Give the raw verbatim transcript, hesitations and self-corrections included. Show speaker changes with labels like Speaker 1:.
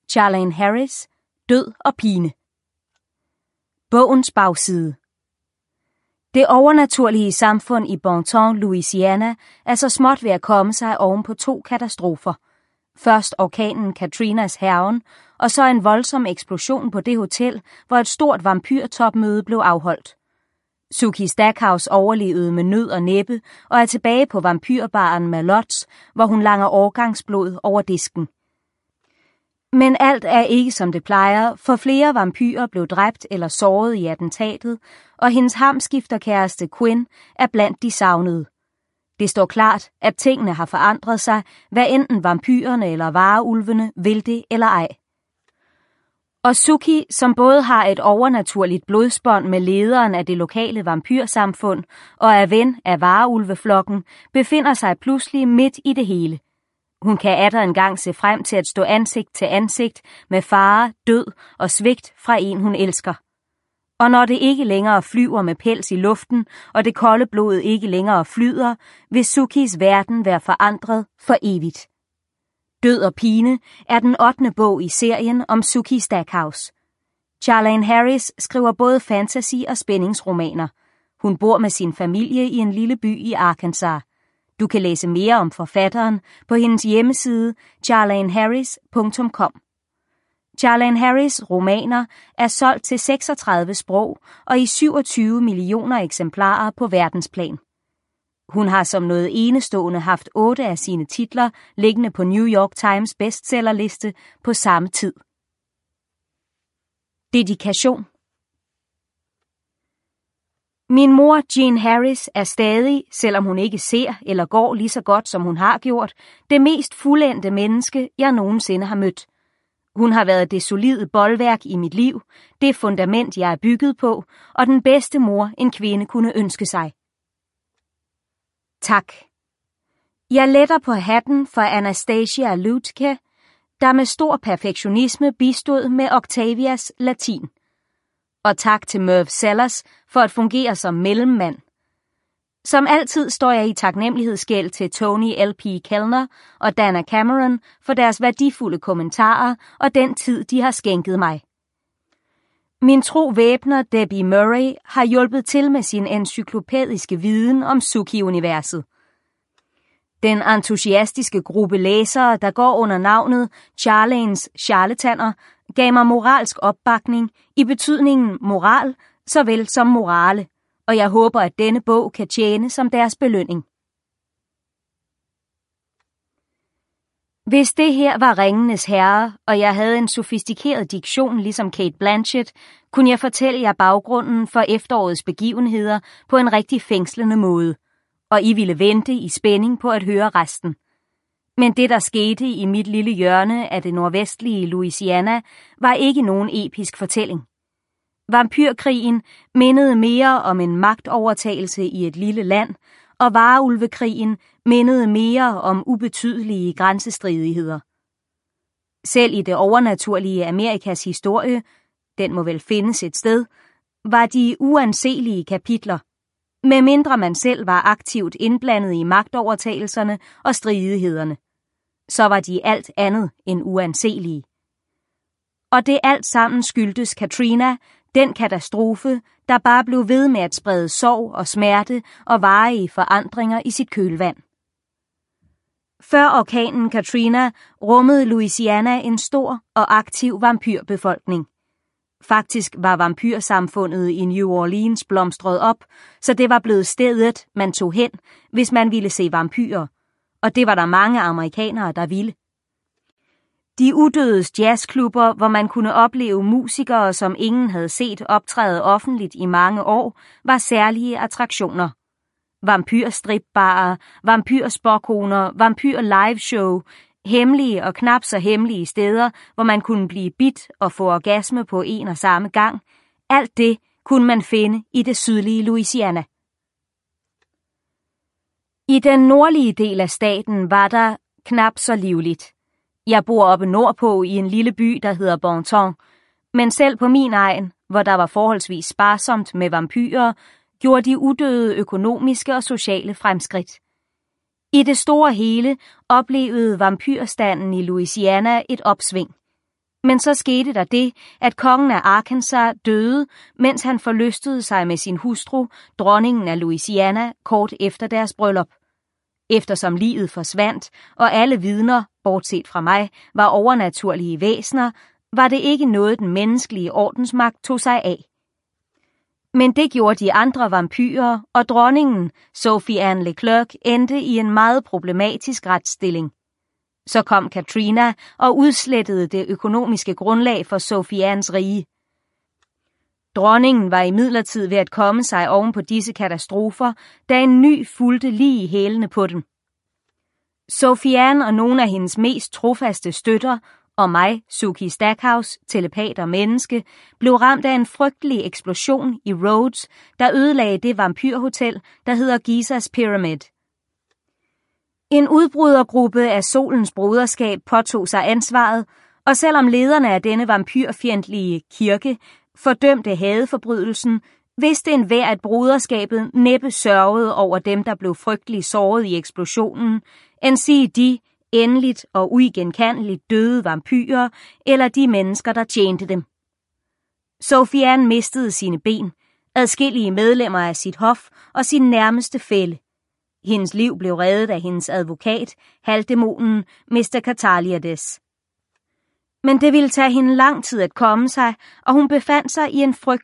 Speaker 1: Charlaine Harris, Død og pine. Bogens bagside. Det overnaturlige samfund i Bonton, Louisiana, er så småt ved at komme sig oven på to katastrofer. Først orkanen Katrinas hærgen, og så en voldsom eksplosion på det hotel, hvor et stort vampyrtopmøde blev afholdt. Sookie Stackhouse overlevede med nød og næppe og er tilbage på vampyrbaren Malottes, hvor hun langer årgangsblod over disken. Men alt er ikke som det plejer, for flere vampyrer blev dræbt eller såret i attentatet, og hendes hamskifterkæreste Quinn er blandt de savnede. Det står klart, at tingene har forandret sig, hvad enten vampyrerne eller vareulvene vil det eller ej. Og Sookie, som både har et overnaturligt blodsbånd med lederen af det lokale vampyrsamfund og er ven af vareulveflokken, befinder sig pludselig midt i det hele. Hun kan atter engang se frem til at stå ansigt til ansigt med fare, død og svigt fra en, hun elsker. Og når det ikke længere flyver med pels i luften, og det kolde blod ikke længere flyder, vil Sookies verden være forandret for evigt. Død og pine er den ottende bog i serien om Sookie Stackhouse. Charlaine Harris skriver både fantasy og spændingsromaner. Hun bor med sin familie i en lille by i Arkansas. Du kan læse mere om forfatteren på hendes hjemmeside charlaine harris punktum com. Charlaine Harris' romaner er solgt til seksogtredive sprog og i syvogtyve millioner eksemplarer på verdensplan. Hun har som noget enestående haft otte af sine titler liggende på New York Times bestsellerliste på samme tid. Dedikation. Min mor, Jean Harris, er stadig, selvom hun ikke ser eller går lige så godt, som hun har gjort, det mest fuldendte menneske, jeg nogensinde har mødt. Hun har været det solide bolværk i mit liv, det fundament, jeg er bygget på, og den bedste mor, en kvinde kunne ønske sig. Tak. Jeg letter på hatten for Anastasia Lutke, der med stor perfektionisme bistod med Octavias latin. Og tak til Merv Sellers for at fungere som mellemmand. Som altid står jeg i taknemmelighedsgæld til Tony L P. Kellner og Dana Cameron for deres værdifulde kommentarer og den tid, de har skænket mig. Min tro væbner Debbie Murray har hjulpet til med sin encyklopædiske viden om Sookie-universet. Den entusiastiske gruppe læsere, der går under navnet Charlaines charlataner, gav mig moralsk opbakning i betydningen moral såvel som morale, og jeg håber, at denne bog kan tjene som deres belønning. Hvis det her var Ringenes Herre, og jeg havde en sofistikeret diktion ligesom Cate Blanchett, kunne jeg fortælle jer baggrunden for efterårets begivenheder på en rigtig fængslende måde, og I ville vente i spænding på at høre resten. Men det, der skete i mit lille hjørne af det nordvestlige Louisiana, var ikke nogen episk fortælling. Vampyrkrigen mindede mere om en magtovertagelse i et lille land, og vareulvekrigen mindede mere om ubetydelige grænsestridigheder. Selv i det overnaturlige Amerikas historie, den må vel findes et sted, var de uanselige kapitler, medmindre man selv var aktivt indblandet i magtovertagelserne og stridighederne. Så var de alt andet end uanselige. Og det alt sammen skyldtes Katrina, den katastrofe, der bare blev ved med at sprede sorg og smerte og varige forandringer i sit kølvand. Før orkanen Katrina rummede Louisiana en stor og aktiv vampyrbefolkning. Faktisk var vampyrsamfundet i New Orleans blomstret op, så det var blevet stedet, man tog hen, hvis man ville se vampyrer, og det var der mange amerikanere, der ville. De udødes jazzklubber, hvor man kunne opleve musikere, som ingen havde set optræde offentligt i mange år, var særlige attraktioner. Vampyrstripbarer, vampyrspåkoner, vampyr-liveshow, hemmelige og knap så hemmelige steder, hvor man kunne blive bidt og få orgasme på en og samme gang. Alt det kunne man finde i det sydlige Louisiana. I den nordlige del af staten var der knap så livligt. Jeg bor oppe nordpå i en lille by, der hedder Bonton, men selv på min egen, hvor der var forholdsvis sparsomt med vampyrer, gjorde de udøde økonomiske og sociale fremskridt. I det store hele oplevede vampyrstanden i Louisiana et opsving. Men så skete der det, at kongen af Arkansas døde, mens han forlystede sig med sin hustru, dronningen af Louisiana, kort efter deres bryllup. Eftersom liget forsvandt, og alle vidner, bortset fra mig, var overnaturlige væsener, var det ikke noget, den menneskelige ordensmagt tog sig af. Men det gjorde de andre vampyrer, og dronningen, Sophie Anne Leclerc, endte i en meget problematisk retsstilling. Så kom Katrina og udslettede det økonomiske grundlag for Sophie Annes rige. Dronningen var imidlertid ved at komme sig oven på disse katastrofer, da en ny fulgte lige i hælene på den. Sophie Anne og nogle af hendes mest trofaste støtter, og mig, Sookie Stackhouse, telepat og menneske, blev ramt af en frygtelig eksplosion i Rhodes, der ødelagde det vampyrhotel, der hedder Gizas Pyramid. En udbrydergruppe af Solens Broderskab påtog sig ansvaret, og selvom lederne af denne vampyrfjendtlige kirke fordømte hadeforbrydelsen, vidste enhver, at broderskabet næppe sørgede over dem, der blev frygtelig såret i eksplosionen, endsige de, endeligt og uigenkaldeligt døde vampyrer, eller de mennesker, der tjente dem. Sophie Anne mistede sine ben, adskillige medlemmer af sit hof og sin nærmeste fælle. Hendes liv blev reddet af hendes advokat, halvdæmonen mister Cataliades. Men det ville tage hende lang tid at komme sig, og hun befandt sig i en frygtelig